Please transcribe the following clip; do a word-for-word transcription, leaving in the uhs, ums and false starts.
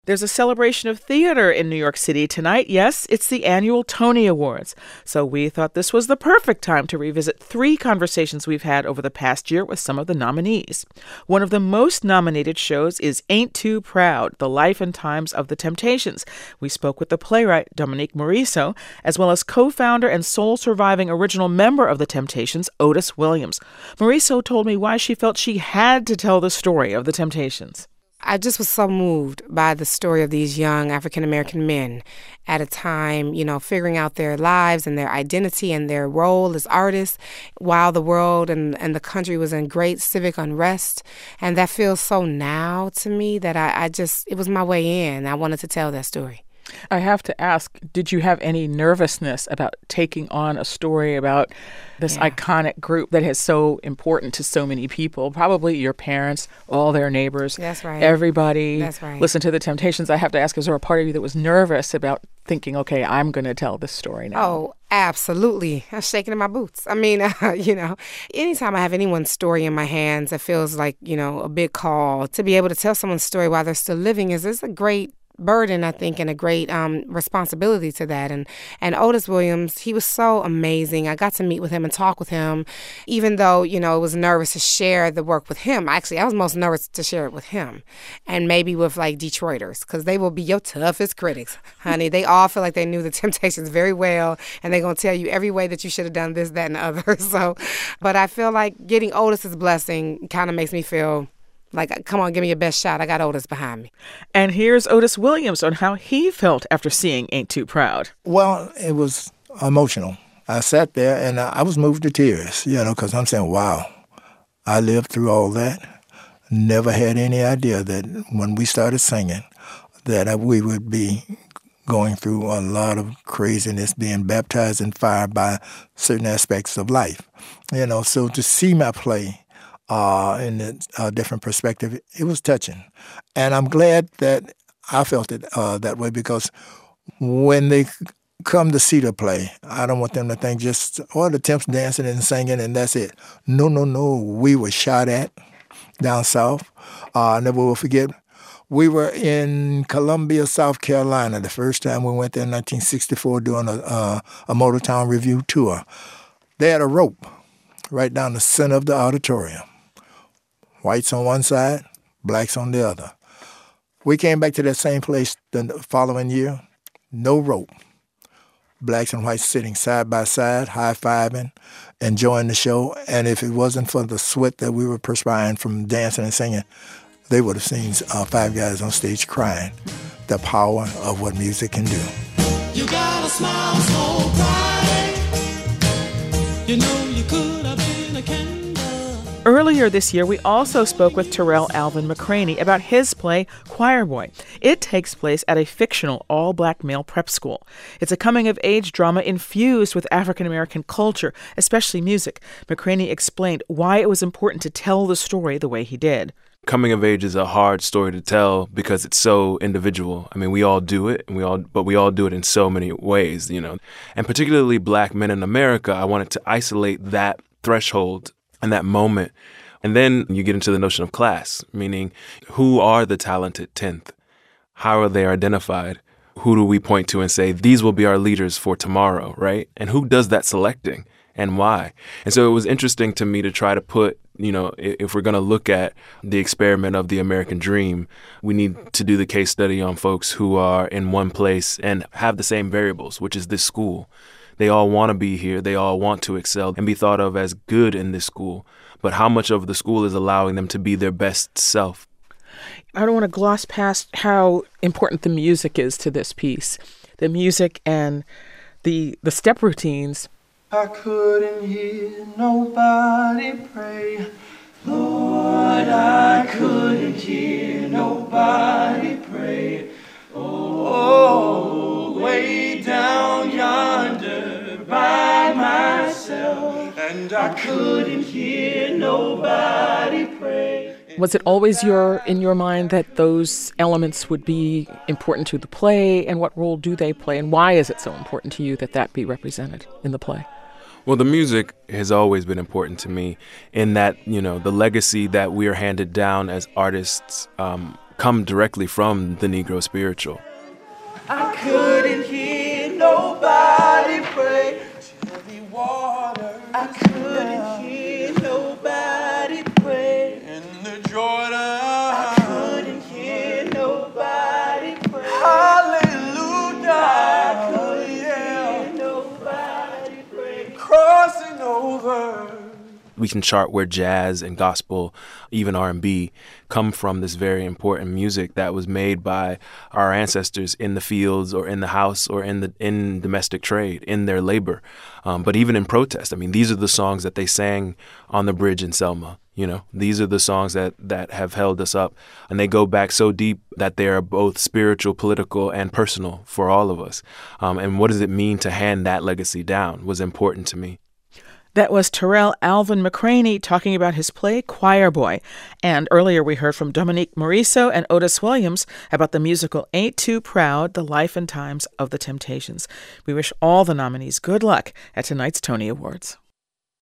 There's a celebration of theater in New York City tonight. Yes, it's the annual Tony Awards. So we thought this was the perfect time to revisit three conversations we've had over the past year with some of the nominees. One of the most nominated shows is Ain't Too Proud, The Life and Times of the Temptations. We spoke with the playwright Dominique Morisseau, as well as co-founder and sole surviving original member of the Temptations, Otis Williams. Morisseau told me why she felt she had to tell the story of the Temptations. I just was so moved by the story of these young African-American men at a time, you know, figuring out their lives and their identity and their role as artists while the world and, and the country was in great civic unrest. And that feels so now to me that I, I just, it was my way in. I wanted to tell that story. I have to ask, did you have any nervousness about taking on a story about this yeah. iconic group that is so important to so many people? Probably your parents, all their neighbors. That's right. Everybody That's right. listened to the Temptations. I have to ask, is there a part of you that was nervous about thinking, okay, I'm going to tell this story now? Oh, absolutely. I'm shaking in my boots. I mean, uh, you know, anytime I have anyone's story in my hands, it feels like, you know, a big call. To be able to tell someone's story while they're still living is, is a great burden, I think, and a great um, responsibility to that. And and Otis Williams, he was so amazing. I got to meet with him and talk with him, even though, you know, I was nervous to share the work with him. Actually, I was most nervous to share it with him and maybe with, like, Detroiters, because they will be your toughest critics, honey. They all feel like they knew the Temptations very well, and they're going to tell you every way that you should have done this, that, and the other. So, but I feel like getting Otis's blessing kind of makes me feel like, come on, give me your best shot. I got Otis behind me. And here's Otis Williams on how he felt after seeing Ain't Too Proud. Well, it was emotional. I sat there and I was moved to tears, you know, because I'm saying, wow, I lived through all that. Never had any idea that when we started singing that we would be going through a lot of craziness, being baptized in fire by certain aspects of life. You know, so to see my play Uh, in a uh, different perspective, it was touching. And I'm glad that I felt it uh, that way, because when they come to see the play, I don't want them to think just, oh, the Temps dancing and singing and that's it. No, no, no. We were shot at down south. Uh, I never will forget. We were in Columbia, South Carolina, the first time we went there in nineteen sixty-four doing a, uh, a Motortown Review tour. They had a rope right down the center of the auditorium. Whites on one side, blacks on the other. We came back to that same place the following year, no rope. Blacks and whites sitting side by side, high-fiving, enjoying the show. And if it wasn't for the sweat that we were perspiring from dancing and singing, they would have seen uh, five guys on stage crying. The power of what music can do. You got a smile so bright. You know you could have been a candle. Earlier this year, we also spoke with Terrell Alvin McCraney about his play, Choir Boy. It takes place at a fictional all-black male prep school. It's a coming-of-age drama infused with African-American culture, especially music. McCraney explained why it was important to tell the story the way he did. Coming of age is a hard story to tell because it's so individual. I mean, we all do it, and we all, but we all do it in so many ways, you know. And particularly black men in America, I wanted to isolate that threshold and that moment. And then you get into the notion of class, meaning who are the talented tenth? How are they identified? Who do we point to and say, these will be our leaders for tomorrow, right? And who does that selecting and why? And so it was interesting to me to try to put, you know, if we're going to look at the experiment of the American dream, we need to do the case study on folks who are in one place and have the same variables, which is this school. They all want to be here. They all want to excel and be thought of as good in this school. But how much of the school is allowing them to be their best self? I don't want to gloss past how important the music is to this piece. The music and the the step routines. I couldn't hear nobody pray. Lord, I couldn't hear nobody pray. Oh, way down yonder by myself. And I couldn't hear nobody pray. Was it always your in your mind that those elements would be important to the play, and what role do they play, and why is it so important to you that that be represented in the play? Well, the music has always been important to me in that, you know, the legacy that we are handed down as artists um, come directly from the Negro spiritual. I couldn't hear nobody pray. Heavy water. I couldn't hear nobody pray. In the Jordan. I couldn't hear nobody pray. Hallelujah. I couldn't hear nobody pray. Crossing over. We can chart where jazz and gospel, even R and B, come from this very important music that was made by our ancestors in the fields or in the house or in the in domestic trade, in their labor, um, but even in protest. I mean, these are the songs that they sang on the bridge in Selma. You know, these are the songs that, that have held us up, and they go back so deep that they are both spiritual, political, and personal for all of us. Um, and what does it mean to hand that legacy down was important to me. That was Terrell Alvin McCraney talking about his play Choir Boy. And earlier we heard from Dominique Morisseau and Otis Williams about the musical Ain't Too Proud, The Life and Times of the Temptations. We wish all the nominees good luck at tonight's Tony Awards.